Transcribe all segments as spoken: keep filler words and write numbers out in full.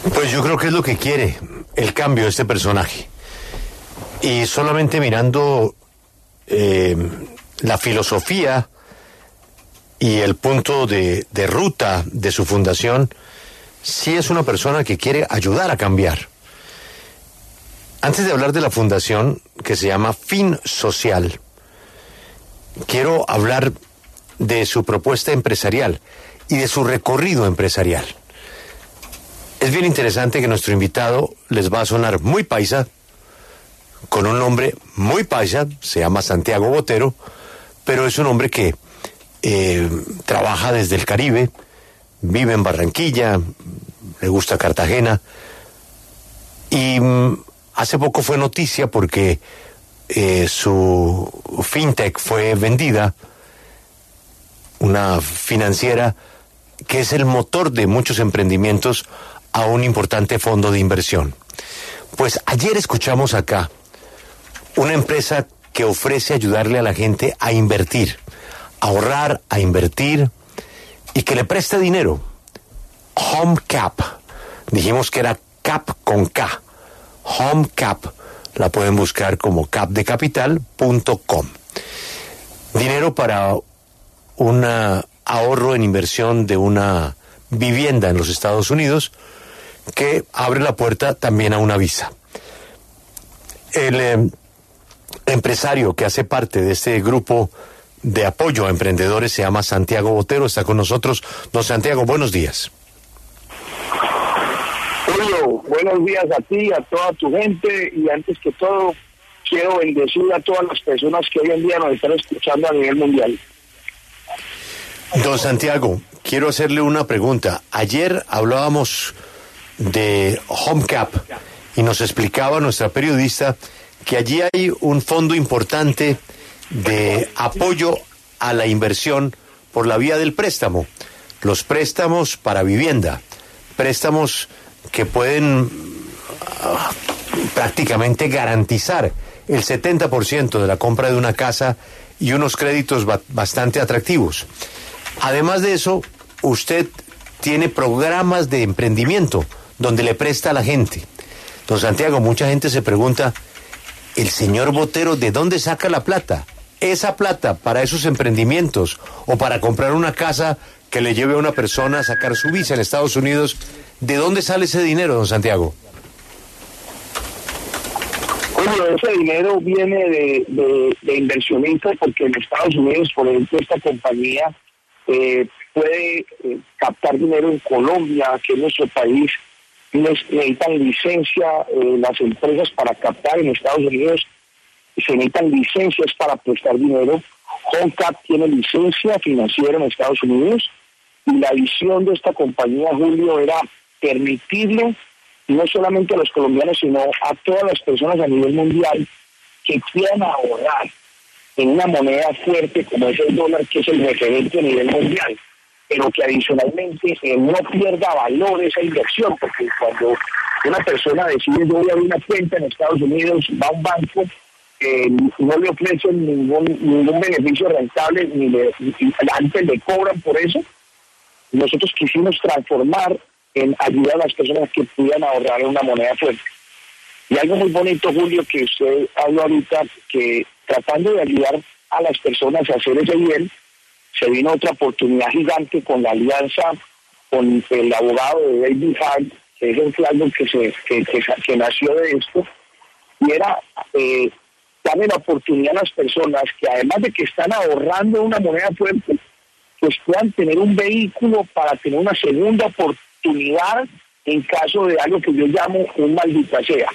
Pues yo creo que es lo que quiere el cambio de este personaje. Y solamente mirando eh, la filosofía y el punto de, de ruta de su fundación, sí es una persona que quiere ayudar a cambiar. Antes de hablar de la fundación, que se llama Fin Social, quiero hablar de su propuesta empresarial y de su recorrido empresarial. Es bien interesante que nuestro invitado les va a sonar muy paisa, con un nombre muy paisa, se llama Santiago Botero, pero es un hombre que eh, trabaja desde el Caribe, vive en Barranquilla, le gusta Cartagena, y mm, hace poco fue noticia porque eh, su fintech fue vendida, una financiera que es el motor de muchos emprendimientos, a un importante fondo de inversión. Pues ayer escuchamos acá una empresa que ofrece ayudarle a la gente a invertir, a ahorrar, a invertir y que le presta dinero. HomeCap. Dijimos que era Cap con K. HomeCap. La pueden buscar como cap de capital punto com. Dinero para un ahorro en inversión de una vivienda en los Estados Unidos, que abre la puerta también a una visa. El eh, empresario que hace parte de este grupo de apoyo a emprendedores se llama Santiago Botero, está con nosotros. Don Santiago, buenos días. Julio, buenos días a ti, a toda tu gente, y antes que todo quiero bendecir a todas las personas que hoy en día nos están escuchando a nivel mundial. Don Santiago, quiero hacerle una pregunta. Ayer hablábamos de HomeCap y nos explicaba nuestra periodista que allí hay un fondo importante de apoyo a la inversión por la vía del préstamo, los préstamos para vivienda, préstamos que pueden uh, prácticamente garantizar el setenta por ciento de la compra de una casa y unos créditos ba- bastante atractivos. Además de eso, usted tiene programas de emprendimiento donde le presta a la gente. Don Santiago, mucha gente se pregunta, el señor Botero, ¿de dónde saca la plata? Esa plata para esos emprendimientos o para comprar una casa que le lleve a una persona a sacar su visa en Estados Unidos, ¿de dónde sale ese dinero, don Santiago? Bueno, ese dinero viene de, de, de inversionistas, porque en Estados Unidos, por ejemplo, esta compañía eh, puede eh, captar dinero en Colombia, que es nuestro país. Necesitan licencia eh, las empresas para captar en Estados Unidos, se necesitan licencias para prestar dinero. HomeCap tiene licencia financiera en Estados Unidos, y la visión de esta compañía, Julio, era permitirle no solamente a los colombianos, sino a todas las personas a nivel mundial que quieran ahorrar en una moneda fuerte como es el dólar, que es el referente a nivel mundial, pero que adicionalmente eh, no pierda valor esa inversión, porque cuando una persona decide yo voy a abrir una cuenta en Estados Unidos, va a un banco, eh, no le ofrecen ningún ningún beneficio rentable, ni le, ni, antes le cobran por eso. Nosotros quisimos transformar en ayudar a las personas que pudieran ahorrar en una moneda fuerte. Y algo muy bonito, Julio, que usted habló ahorita, que tratando de ayudar a las personas a hacer ese bien, se vino otra oportunidad gigante con la alianza con el abogado de David Hart, que es un algo que, se, que, que, que nació de esto, y era eh, darle la oportunidad a las personas que, además de que están ahorrando una moneda fuerte, pues puedan tener un vehículo para tener una segunda oportunidad en caso de algo que yo llamo un maldita sea.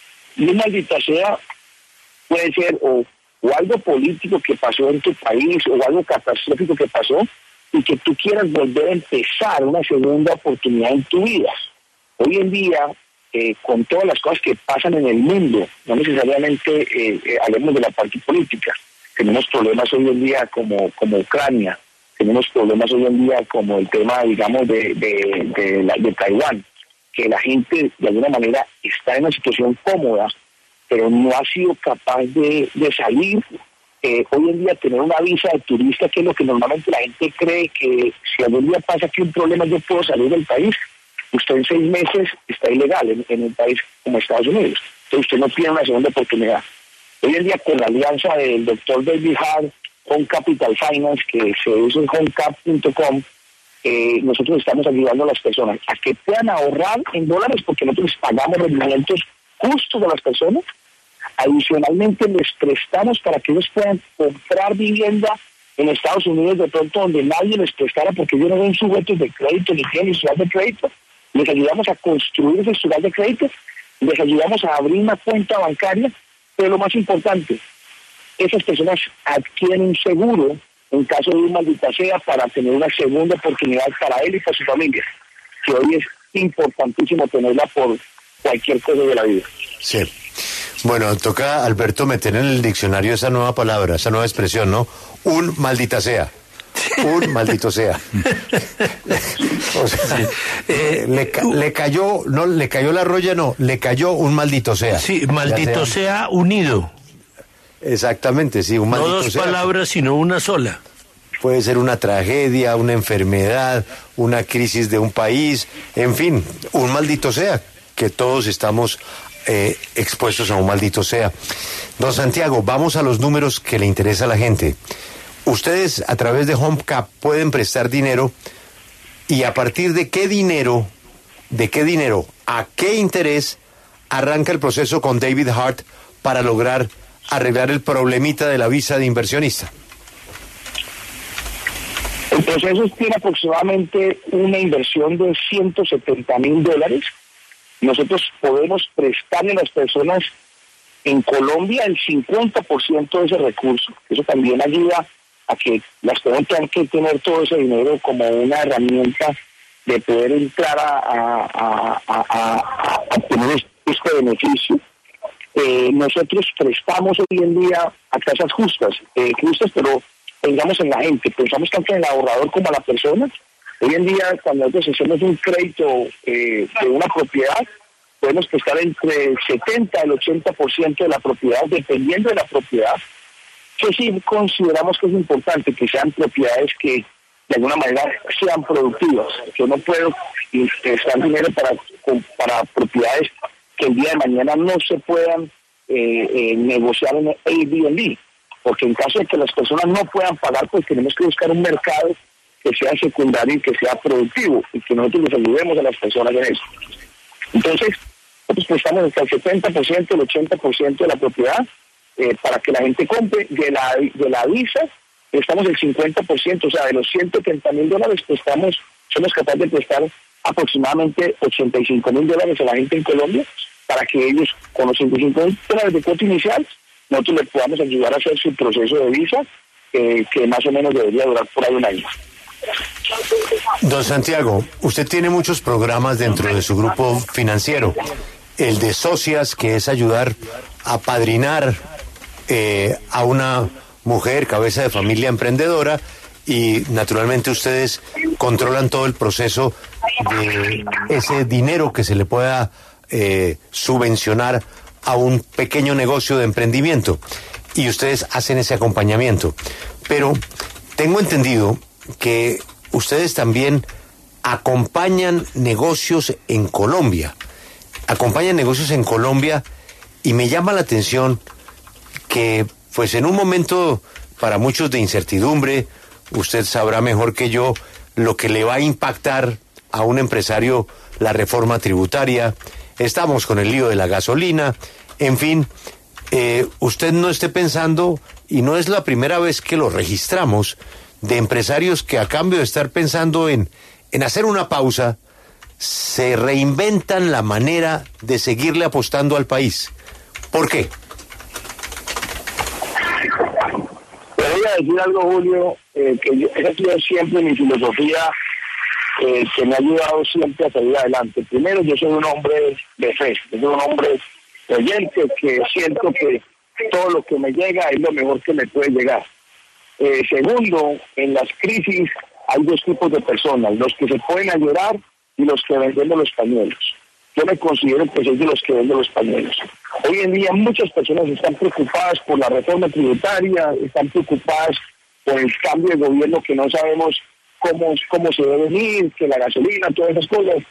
Y un maldita sea puede ser o o algo político que pasó en tu país, o algo catastrófico que pasó, y que tú quieras volver a empezar una segunda oportunidad en tu vida. Hoy en día, eh, con todas las cosas que pasan en el mundo, no necesariamente eh, eh, hablemos de la parte política, tenemos problemas hoy en día como, como Ucrania, tenemos problemas hoy en día como el tema, digamos, de, de, de, la, de Taiwán, que la gente de alguna manera está en una situación cómoda, pero no ha sido capaz de, de salir. Eh, hoy en día tener una visa de turista, que es lo que normalmente la gente cree, que si algún día pasa aquí un problema yo puedo salir del país, usted en seis meses está ilegal en, en un país como Estados Unidos. Entonces usted no tiene una segunda oportunidad. Hoy en día, con la alianza del doctor David Hart con Capital Finance, que se usa en homecap punto com, eh, nosotros estamos ayudando a las personas a que puedan ahorrar en dólares, porque nosotros pagamos rendimientos justos de las personas. Adicionalmente, les prestamos para que ellos puedan comprar vivienda en Estados Unidos, de pronto donde nadie les prestara, porque ellos no ven sujetos de crédito ni tienen historial de crédito. Les ayudamos a construir ese historial de crédito, les ayudamos a abrir una cuenta bancaria, pero lo más importante, esas personas adquieren un seguro en caso de un maldita sea para tener una segunda oportunidad para él y para su familia, que hoy es importantísimo tenerla por cualquier cosa de la vida. Sí. Bueno, toca, Alberto, meter en el diccionario esa nueva palabra, esa nueva expresión, ¿no? Un maldita sea. Un maldito sea. O sea, sí. eh, le, ca le cayó, no, le cayó la roya, no, le cayó un maldito sea. Sí, maldito sea, sea unido. Exactamente, sí, un maldito sea. No dos sea. palabras, sino una sola. Puede ser una tragedia, una enfermedad, una crisis de un país, en fin, un maldito sea, que todos estamos eh, expuestos a un maldito sea. Don Santiago, vamos a los números que le interesa a la gente. Ustedes a través de HomeCap pueden prestar dinero, y a partir de qué dinero, de qué dinero, a qué interés arranca el proceso con David Hart para lograr arreglar el problemita de la visa de inversionista. El proceso tiene aproximadamente una inversión de ciento setenta mil dólares. Nosotros podemos prestarle a las personas en Colombia el cincuenta por ciento de ese recurso. Eso también ayuda a que las personas tengan que tener todo ese dinero como una herramienta de poder entrar a, a, a, a, a obtener este beneficio. Eh, nosotros prestamos hoy en día a tasas justas, eh, justas, pero pensamos en la gente, pensamos tanto en el ahorrador como en la persona. Hoy en día, cuando nosotros hacemos un crédito eh, de una propiedad, podemos prestar entre el setenta y el ochenta por ciento de la propiedad, dependiendo de la propiedad, que sí consideramos que es importante que sean propiedades que de alguna manera sean productivas. Yo no puedo prestar dinero para, para propiedades que el día de mañana no se puedan eh, eh, negociar en Airbnb, porque en caso de que las personas no puedan pagar, pues tenemos que buscar un mercado que sea secundario y que sea productivo, y que nosotros les ayudemos a las personas en eso. Entonces, nosotros prestamos hasta el setenta por ciento, el ochenta por ciento de la propiedad eh, para que la gente compre. De la, de la visa, prestamos el cincuenta por ciento, o sea, de los ciento treinta mil dólares, prestamos, somos capaces de prestar aproximadamente ochenta y cinco mil dólares a la gente en Colombia, para que ellos, con los ochenta y cinco mil dólares de cuota inicial, nosotros les podamos ayudar a hacer su proceso de visa, eh, que más o menos debería durar por ahí un año. Don Santiago, usted tiene muchos programas dentro de su grupo financiero. El de Socias, que es ayudar a padrinar eh, a una mujer, cabeza de familia emprendedora, y naturalmente ustedes controlan todo el proceso de ese dinero que se le pueda eh, subvencionar a un pequeño negocio de emprendimiento, y ustedes hacen ese acompañamiento. Pero tengo entendido que ustedes también acompañan negocios en Colombia, acompañan negocios en Colombia, y me llama la atención que, pues en un momento para muchos de incertidumbre, usted sabrá mejor que yo lo que le va a impactar a un empresario la reforma tributaria. Estamos con el lío de la gasolina, en fin, eh, usted no esté pensando, y no es la primera vez que lo registramos, de empresarios que a cambio de estar pensando en, en hacer una pausa, se reinventan la manera de seguirle apostando al país. ¿Por qué? Te voy a decir algo, Julio, eh, que yo, esa ha sido siempre mi filosofía, eh, que me ha ayudado siempre a salir adelante. Primero, yo soy un hombre de fe, yo soy un hombre creyente, que siento que todo lo que me llega es lo mejor que me puede llegar. Eh, segundo, en las crisis hay dos tipos de personas, los que se pueden ayudar y los que venden los pañuelos. Yo me considero que soy de los que venden los pañuelos. Hoy en día muchas personas están preocupadas por la reforma tributaria, están preocupadas por el cambio de gobierno que no sabemos cómo, cómo se debe venir, que la gasolina, todas esas cosas.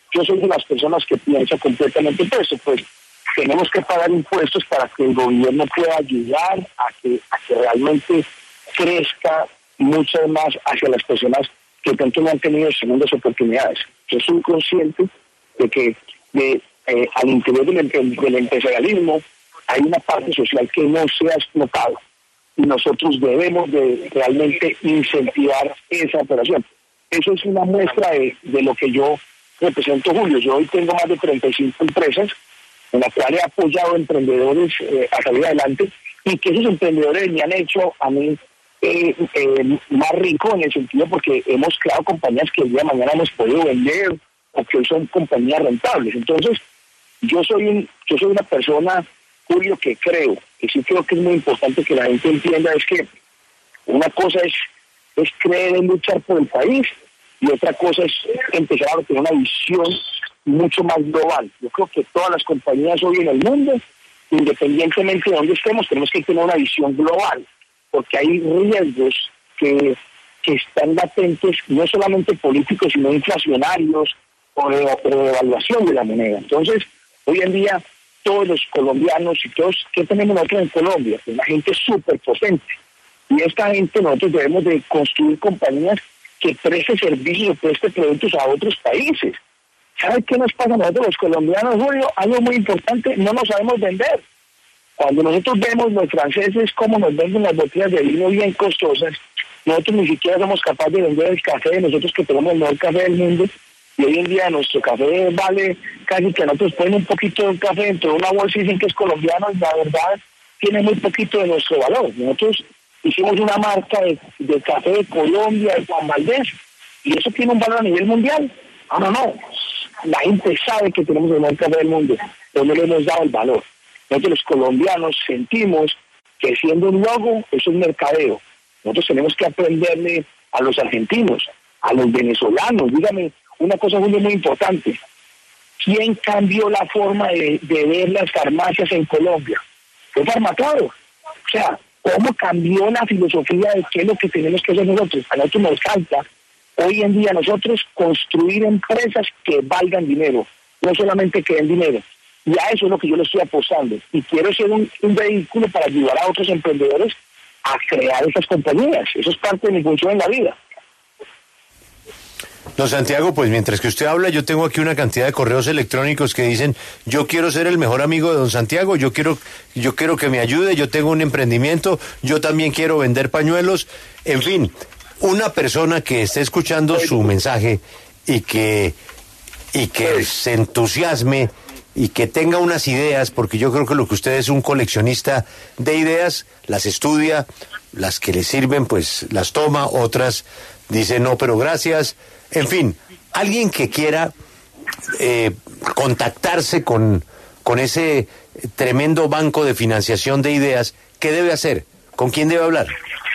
yo soy de las personas que piensa completamente en eso, pues tenemos que pagar impuestos para que el gobierno pueda ayudar a que, a que realmente crezca mucho más hacia las personas que tanto no han tenido segundas oportunidades. Yo soy consciente de que de, eh, al interior del, del empresarialismo hay una parte social que no se ha explotado y nosotros debemos de realmente incentivar esa operación. Eso es una muestra de, de lo que yo represento, Julio. Yo hoy tengo más de treinta y cinco empresas en las cuales he apoyado a emprendedores eh, a salir adelante y que esos emprendedores me han hecho a mí eh, eh, más rico en el sentido porque hemos creado compañías que el día de mañana hemos podido vender o que hoy son compañías rentables. Entonces, yo soy un, yo soy una persona, Julio, que creo, que sí creo que es muy importante que la gente entienda es que una cosa es, es creer en luchar por el país y otra cosa es empezar a tener una visión mucho más global. Yo creo que todas las compañías hoy en el mundo, independientemente de dónde estemos, tenemos que tener una visión global, porque hay riesgos que, que están latentes, no solamente políticos, sino inflacionarios o de, o de evaluación de la moneda. Entonces, hoy en día, todos los colombianos y todos, ¿qué tenemos nosotros en Colombia? Una gente súper potente. Y esta gente, nosotros debemos de construir compañías que preste servicios, preste productos a otros países. ¿Sabe qué nos pasa a nosotros los colombianos, Julio? Algo muy importante, no nos sabemos vender. Cuando nosotros vemos los franceses cómo nos venden las botellas de vino bien costosas, nosotros ni siquiera somos capaces de vender el café de nosotros que tenemos el mejor café del mundo. Y hoy en día nuestro café vale casi que nosotros ponen un poquito de café dentro de una bolsa y dicen que es colombiano y la verdad tiene muy poquito de nuestro valor. Nosotros hicimos una marca de, de café de Colombia, de Juan Valdés, y eso tiene un valor a nivel mundial. Ah, no, no. La gente sabe que tenemos el mejor café del mundo, pero no le hemos dado el valor. Nosotros los colombianos sentimos que siendo un logo, eso es mercadeo. Nosotros tenemos que aprenderle a los argentinos, a los venezolanos. Dígame una cosa, Julio, muy importante. ¿Quién cambió la forma de, de ver las farmacias en Colombia? Fue Farmacaro. O sea, ¿cómo cambió la filosofía de qué es lo que tenemos que hacer nosotros? A nosotros nos falta hoy en día nosotros construir empresas que valgan dinero, no solamente que den dinero. Y a eso es lo que yo le estoy apostando. Y quiero ser un, un vehículo para ayudar a otros emprendedores a crear esas compañías. Eso es parte de mi función en la vida. Don Santiago, pues mientras que usted habla, yo tengo aquí una cantidad de correos electrónicos que dicen, yo quiero ser el mejor amigo de don Santiago, yo quiero, yo quiero que me ayude, yo tengo un emprendimiento, yo también quiero vender pañuelos, en fin, una persona que esté escuchando su mensaje y que, y que se entusiasme y que tenga unas ideas, porque yo creo que lo que usted es un coleccionista de ideas, las estudia, las que le sirven, pues las toma, otras dice no, pero gracias. En fin, alguien que quiera eh, contactarse con, con ese tremendo banco de financiación de ideas, ¿qué debe hacer? ¿Con quién debe hablar?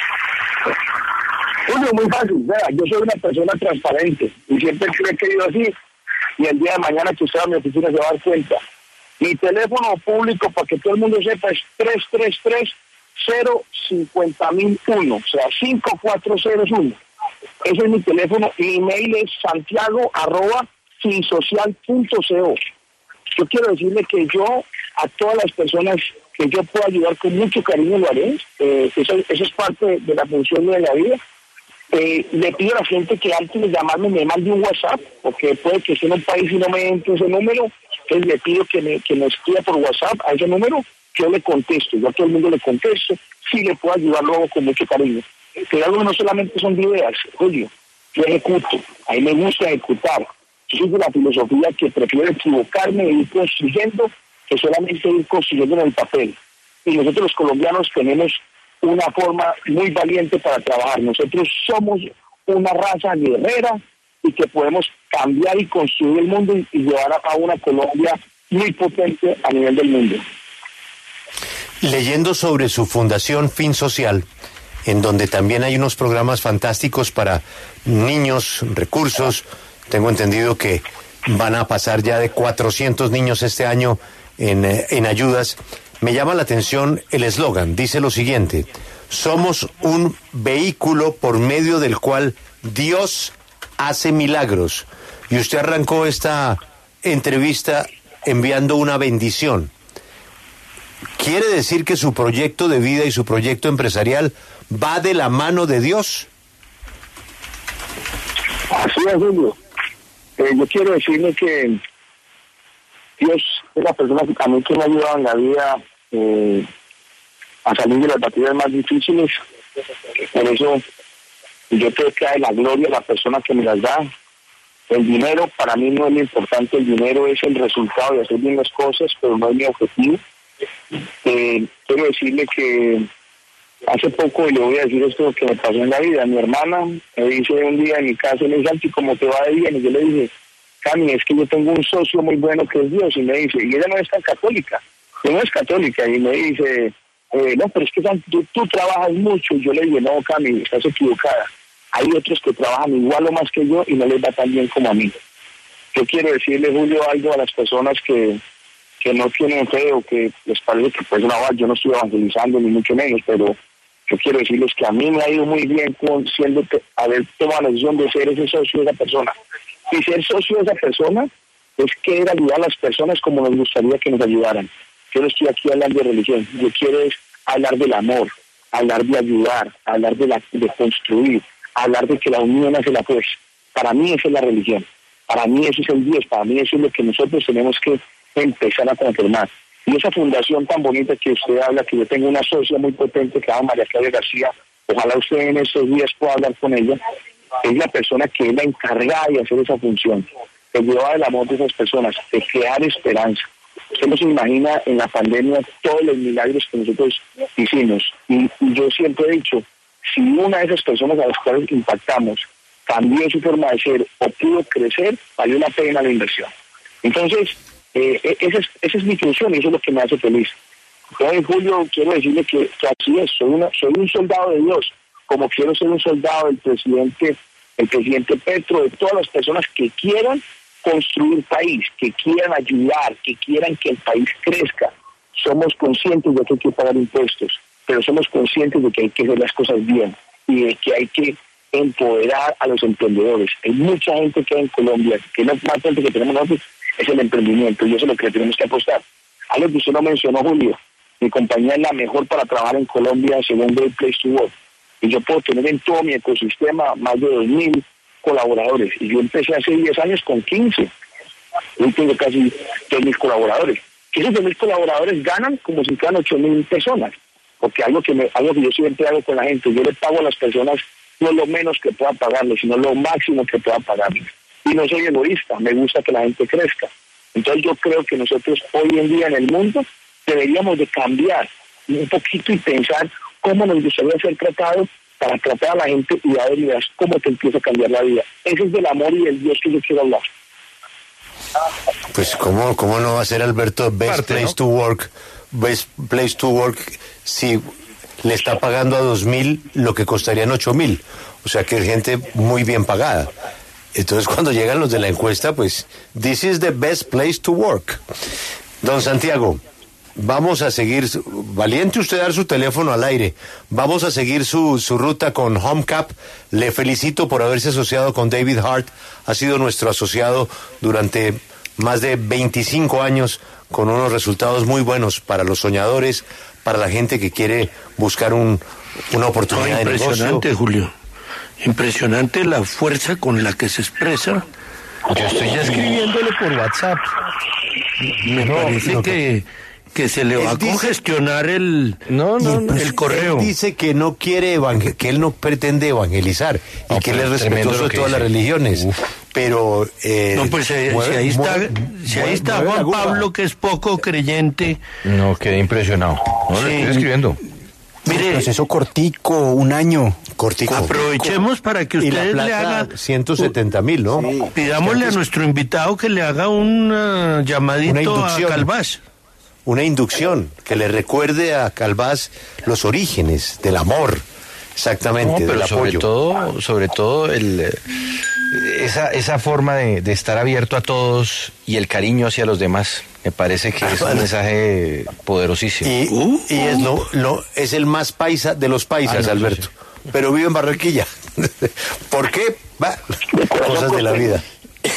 Bueno, muy fácil. Vea, yo soy una persona transparente y siempre lo he querido así. Y el día de mañana que usted va a mi oficina se va a dar cuenta. Mi teléfono público, para que todo el mundo sepa, es tres tres tres, cero cinco cero cero uno, o sea, cinco cuatro cero uno. Ese es mi teléfono. Mi email es santiago arroba finsocial punto co. Yo quiero decirle que yo, a todas las personas que yo puedo ayudar con mucho cariño, lo haré. Eh, eso, eso es parte de la función de la vida. Eh, le pido a la gente que antes de llamarme me mande un WhatsApp, porque puede que esté en un país y no me entre ese número. Entonces le pido que me, que me escriba por WhatsApp a ese número, yo le contesto, yo a todo el mundo le contesto, sí le puedo ayudar luego con mucho cariño. Pero algo no solamente son de ideas, Julio, yo ejecuto, a mí me gusta ejecutar. Yo soy de la filosofía que prefiero equivocarme e ir construyendo que solamente ir construyendo en el papel. Y nosotros los colombianos tenemos una forma muy valiente para trabajar. Nosotros somos una raza guerrera y que podemos cambiar y construir el mundo y, y llevar a una Colombia muy potente a nivel del mundo. Leyendo sobre su fundación Fin Social, en donde también hay unos programas fantásticos para niños, recursos, tengo entendido que van a pasar ya de cuatrocientos niños este año en, en ayudas. Me llama la atención el eslogan, dice lo siguiente: somos un vehículo por medio del cual Dios hace milagros. y usted arrancó esta entrevista enviando una bendición. ¿Quiere decir que su proyecto de vida y su proyecto empresarial va de la mano de Dios? Así es, Julio. Eh, yo quiero decirle que Dios es la persona que a mí que me ha ayudado en la vida eh, a salir de las batallas más difíciles. Por eso yo creo que hay la gloria a la persona que me las da. El dinero para mí no es lo importante, el dinero es el resultado de hacer bien las cosas, pero no es mi objetivo. Eh, quiero decirle que hace poco, y le voy a decir esto que me pasó en la vida, mi hermana me dice un día en mi casa, me dice, Santi, ¿cómo te va de bien? Y yo le dije, Cami, es que yo tengo un socio muy bueno que es Dios, y me dice, y ella no es tan católica, ella no es católica, y me dice, eh, no, pero es que Santi, tú, tú trabajas mucho, y yo le dije, no, Cami, estás equivocada, hay otros que trabajan igual o más que yo y no les va tan bien como a mí. Yo quiero decirle, Julio, algo a las personas que que no tienen fe o que les parece que pues no, yo no estoy evangelizando ni mucho menos, pero yo quiero decirles que a mí me ha ido muy bien con siendo haber tomado la decisión de ser ese socio de esa persona. Y ser socio de esa persona es querer ayudar a las personas como nos gustaría que nos ayudaran. Yo no estoy aquí hablando de religión, yo quiero es hablar del amor, hablar de ayudar, hablar de, la, de construir, hablar de que la unión hace la fuerza. Para mí esa es la religión, para mí eso es el Dios, para mí eso es lo que nosotros tenemos que empezar a confirmar. Y esa fundación tan bonita que usted habla, que yo tengo una socia muy potente que se llama María Claudia García, ojalá usted en estos días pueda hablar con ella, es la persona que es la encargada de hacer esa función, de llevar el amor de esas personas, de crear esperanza. Usted no se imagina en la pandemia todos los milagros que nosotros hicimos. Y, y yo siempre he dicho, si una de esas personas a las cuales impactamos cambió su forma de ser o pudo crecer, valió la pena la inversión. Entonces, Eh, esa, es, esa es mi función y eso es lo que me hace feliz. Yo en Julio quiero decirle que, que así es, soy, una, soy un soldado de Dios, como quiero ser un soldado del presidente, el presidente Petro, de todas las personas que quieran construir país, que quieran ayudar, que quieran que el país crezca. Somos conscientes de que hay que pagar impuestos, pero somos conscientes de que hay que hacer las cosas bien y de que hay que empoderar a los emprendedores. Hay mucha gente que hay en Colombia, que no más gente que tenemos nosotros, es el emprendimiento, y eso es lo que tenemos que apostar. Algo que usted no mencionó, Julio, mi compañía es la mejor para trabajar en Colombia según Great Place to Work, y yo puedo tener en todo mi ecosistema más de dos mil colaboradores, y yo empecé hace diez años con quince, hoy tengo casi dos mil colaboradores, que esos dos mil colaboradores ganan como si fueran ocho mil personas, porque algo que, me, algo que yo siempre hago con la gente, yo le pago a las personas no lo menos que pueda pagarles, sino lo máximo que pueda pagarles. Y no soy egoísta, me gusta que la gente crezca. Entonces yo creo que nosotros hoy en día en el mundo deberíamos de cambiar un poquito y pensar cómo nos gustaría ser tratados para tratar a la gente y a ver y verás cómo te empieza a cambiar la vida. Ese es del amor y del Dios que yo quiero hablar. Pues cómo, cómo no va a ser, Alberto, best Parte, place ¿no? to work, best place to work si le está pagando a dos mil lo que costarían ocho mil. O sea que es gente muy bien pagada. Entonces, cuando llegan los de la encuesta, pues, this is the best place to work. Don Santiago, vamos a seguir, valiente usted dar su teléfono al aire, vamos a seguir su, su ruta con HomeCap. Le felicito por haberse asociado con David Hart, ha sido nuestro asociado durante más de veinticinco años, con unos resultados muy buenos para los soñadores, para la gente que quiere buscar un, una oportunidad de negocio. Impresionante, Julio. Impresionante la fuerza con la que se expresa. Yo estoy ya escribiéndole por WhatsApp. Me No, parece no, que, que se le Él va a dice- congestionar el, No, no, no. el correo. Él dice que no quiere evangel- que él no pretende evangelizar y No, que él pero es es tremendo respetuoso lo de que todas las dice. religiones. Uf. Pero eh, No, pues eh, mueve- si ahí está, mueve- si ahí mueve- está mueve la Juan aguja. Pablo, que es poco creyente. No, quedé impresionado. No, Sí. le estoy escribiendo. Mire, Proceso cortico, un año. Cortico. aprovechemos para que Y la usted le plata, haga, ciento setenta mil, ¿no? pidámosle a nuestro invitado que le haga un uh, llamadito Una a inducción. Calvás. Una inducción que le recuerde a Calvás los orígenes del amor, exactamente, No, pero del sobre apoyo. todo, sobre todo el, eh, esa, esa forma de, de estar abierto a todos y el cariño hacia los demás. Me parece que es un mensaje poderosísimo. Y, Uh. y es lo, lo es el más paisa de los paisas, Ah, no, Alberto. Pero vive en Barranquilla. ¿Por qué? Va, cosas de la vida.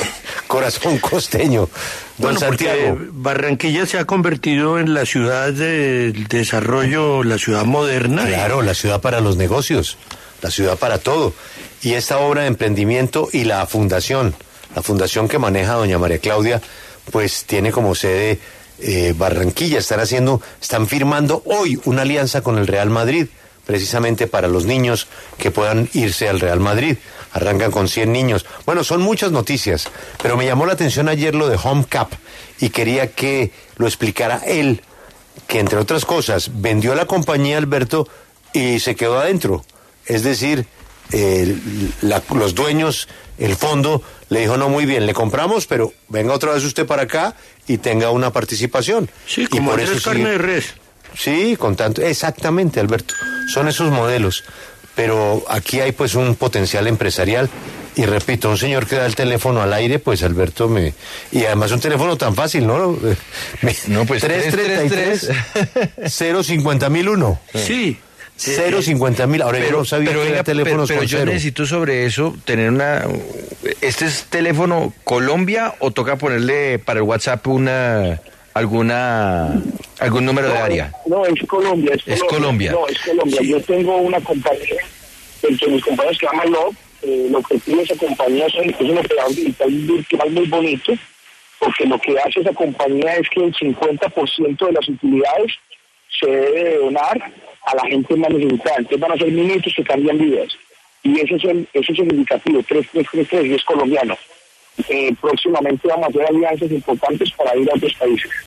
corazón costeño. Don Bueno, Santiago. Barranquilla se ha convertido en la ciudad del desarrollo, la ciudad moderna. Claro, la ciudad para los negocios, la ciudad para todo. Y esta obra de emprendimiento y la fundación, la fundación que maneja doña María Claudia, pues tiene como sede eh, Barranquilla. Están haciendo, están firmando hoy una alianza con el Real Madrid, precisamente para los niños que puedan irse al Real Madrid. Arrancan con cien niños. Bueno, son muchas noticias, pero me llamó la atención ayer lo de Home Cap y quería que lo explicara él, que entre otras cosas vendió la compañía, Alberto, y se quedó adentro. Es decir, eh, la, los dueños, el fondo, le dijo, no, muy bien, le compramos, pero venga otra vez usted para acá y tenga una participación. Sí, como y por Andrés eso Carne sigue... de Res. Sí, con tanto, exactamente, Alberto, son esos modelos, pero aquí hay pues un potencial empresarial, y repito, un señor que da el teléfono al aire, pues Alberto me, y además un teléfono tan fácil, ¿no? Me, No, pues tres treinta y tres, cero cincuenta mil uno. Sí. Cero cincuenta mil, ahora yo no sabía pero, que venga, era teléfonos pero, pero con yo cero. necesito sobre eso tener una... ¿Este es teléfono Colombia o toca ponerle para el WhatsApp una alguna algún número de área? No, es Colombia. Es, Es Colombia. No, es Colombia. Yo tengo una compañía, entre mis compañeros que llama Love, eh, lo que tiene esa compañía es, es un operador digital virtual muy bonito, porque lo que hace esa compañía es que el cincuenta por ciento de las utilidades se debe donar a la gente más necesitada. Entonces van a ser minutos que cambian vidas. Y ese es el, ese es el indicativo, tres tres tres tres, y es colombiano. Eh, próximamente vamos a hacer alianzas importantes para ir a otros países.